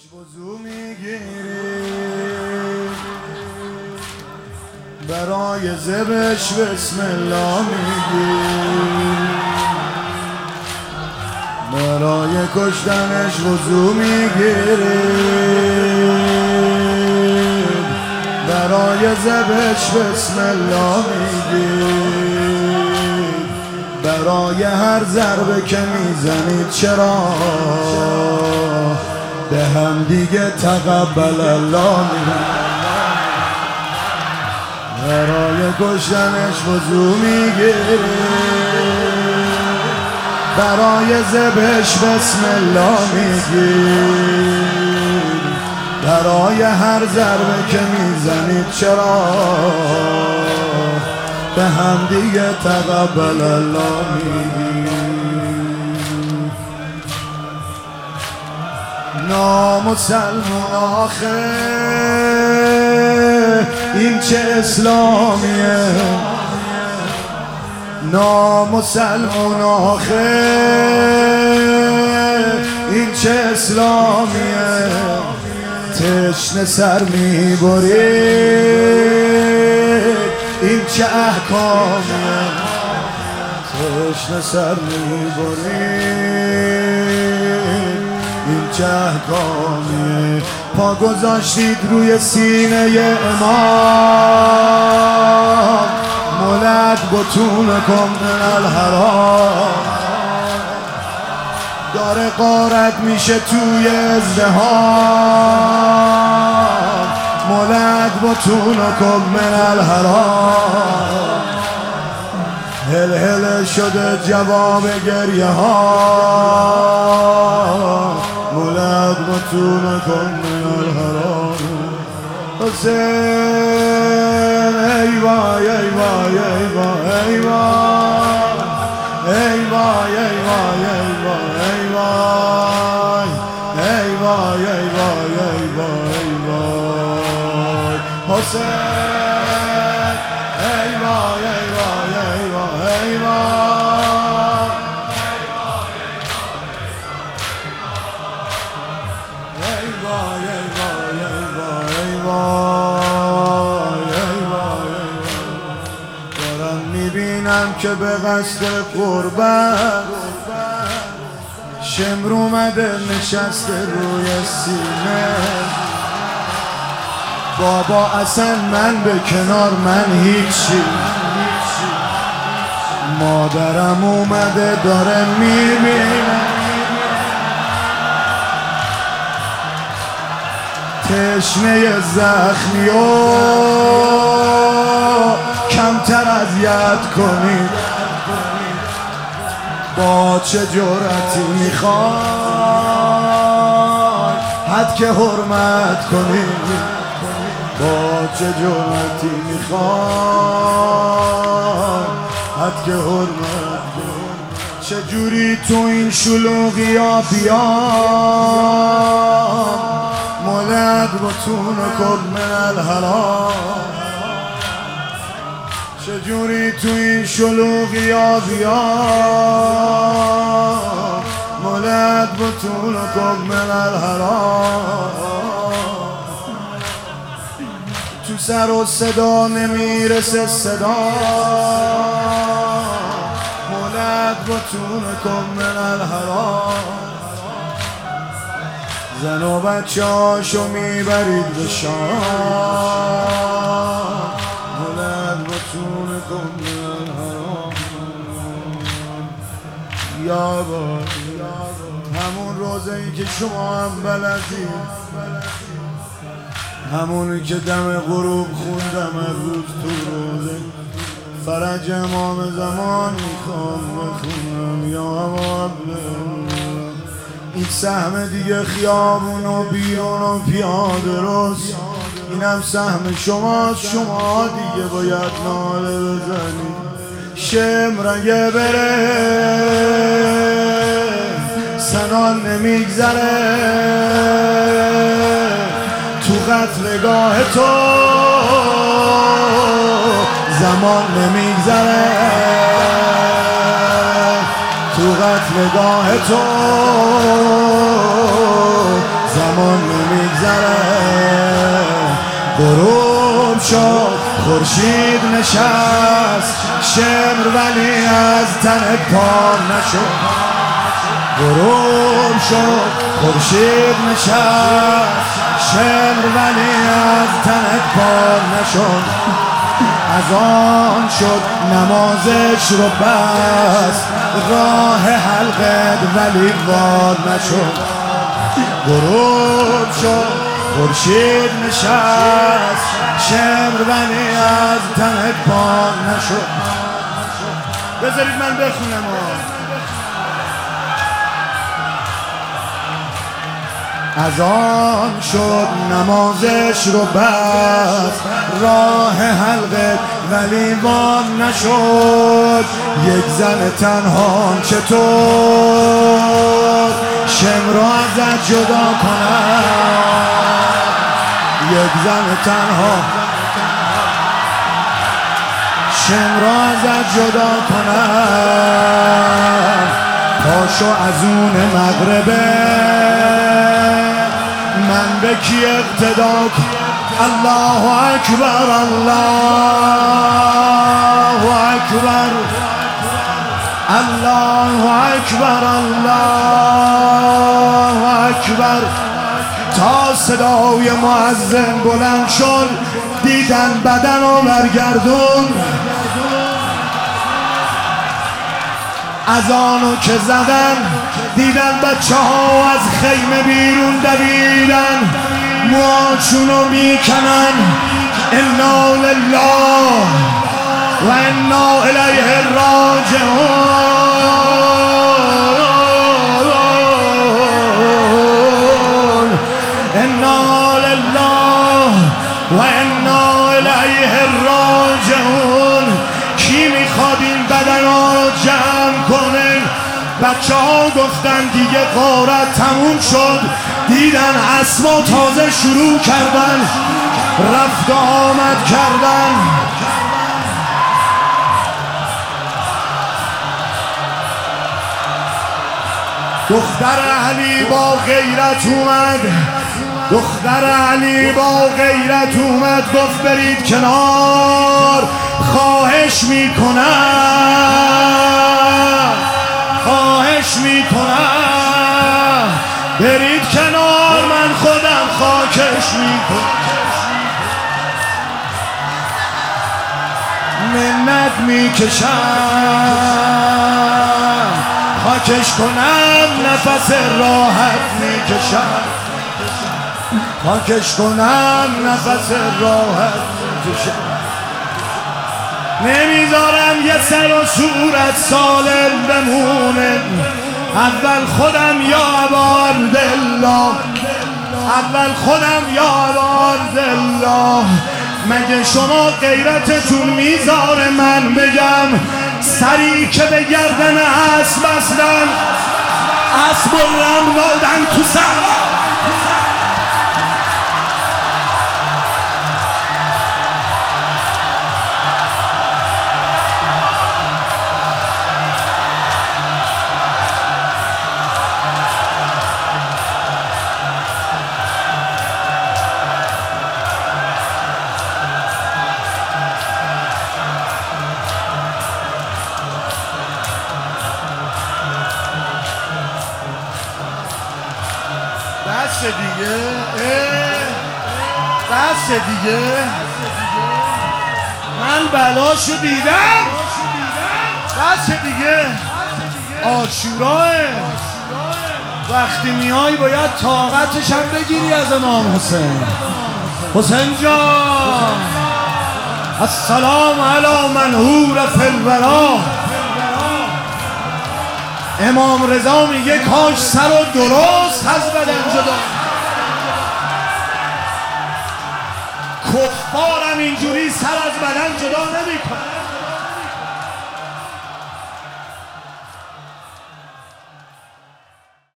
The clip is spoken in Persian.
وضو میگیری برای ذبحش بسم الله میگی، برای کشتنش وضو میگیری، برای ذبحش بسم الله میگی، برای هر ضربه که میزنید چرا به هم دیگه تقبل الله میگی، برای کشتنش وضو میگیری، برای ذبحش بسم الله میگی، برای هر ضربه که میزنید چرا به هم دیگه تقبل الله میگی. نامسلمان آخه این چه اسلامیه، نامسلمان آخه این چه اسلامیه، تشنه سر میبری این چه احکامیه، تشنه سر میبری این چه احکامیه. پا گذاشتید روی سینه امام، مولد بطونکم من الحرام، داره غارت میشه توی ازدحام، مولد بطونکم من الحرام، هل هل شده جواب گریه ها، مولد بطونکم من الحرام. حسین ای وای ای وای ای وای ای وای ای وای ای وای ای وای ای وای ای وای ای وای ای وای ای وای حسین ای وای ای وای ای وای ای میبینم که به قصد قربت شمر اومده نشسته روی سینه، بابا اصلا من به کنار من هیچی، مادرم اومده داره میبینه، تشنه زخمی و کمتر اذیت کنید، با چه جرأتی میخوای حد که حرمت کنید، با چه جرأتی میخوای حد که حرمت کنید. چجوری تو این شلوغی ها بیام، مولد بطونکم من الحرام، چجوری تو این شلوغی ها بیام، مولد بطونکم من الحرام. تو سر و صدا نمیرسه صدا، مولد بطونکم من الحرام. زن و بچه هاشو میبرید به شام، مولد بطونکم من الحرام. یا با همون روزه‌ای که شما هم بلدید، همونی که دم غروب خوندم امروز تو روزه فرج امام زمان میخوام بخونم. یا این سهم دیگه خیابون و بیرون و پیاده روست، اینم سهم شماست، شما دیگه باید ناله بزنید. شمرگه بره سنان نمیگذره، تو قتلگاه تو زمان نمیگذره، تو قتلگاه تو زمان نمیگذره غروب شد خورشید نشست شمر ولی از تن پا نشد غروب شد خورشید نشست شمر ولی از تن پا نشد از آن شد نمازش رو بس راه حلقت ولی وار نشد غروب شد خورشید نشست شمر ولی از تن پا نشد. بذارید من بخونم از آن شد نمازش رو بس راه حلقت ولی وار نشد یک زن تنها چطور شمر رو ازت جدا کنم یک زن تنها شمر رو ازت جدا کنم پاشو از اون مغربه من به کی اقتدا کنم الله اکبر الله اکبر الله اکبر الله اکبر تا صدای مؤذن بلند شد دیدن بدن رو برگردون اذانو که زدن دیدن بچه ها از خیمه بیرون دویدن موهاشونو میکنن انا لله و انا الیه راجعون انا لله و انا الیه راجعون کی میخواد این بدن ها رو جمع کنه بچه ها گفتن دیگه غارت تموم شد دیدن اسما تازه شروع کردن رفت و آمد کردن دختر علی با غیرت اومد دختر علی با غیرت اومد گفت برید کنار خواهش میکنم خواهش میکنم برید کنار من خودم خاکش میکنم منت میکشم خاکش کنم نفس راحت میکشم خاکش کنم نفس راحت میکشم نمیذارم یه سر و صورت سالم بمونه اول خودم یا عبادالله اول خودم یا عبادالله مگه شما غیرتتون میذاره من بگم سری که به گردن اسب بستن اسب و رم دادن تو صحرا بس دیگه بس دیگه من بلاشو دیدم بس دیگه عاشوراه وقتی میای باید طاقتش هم بگیری از امام حسین حسین جان السلام علی من هور فی الورا امام رضا میگه کاش سر و درست از بدن جدا کفارم اینجوری سر از بدن جدا نمیکنه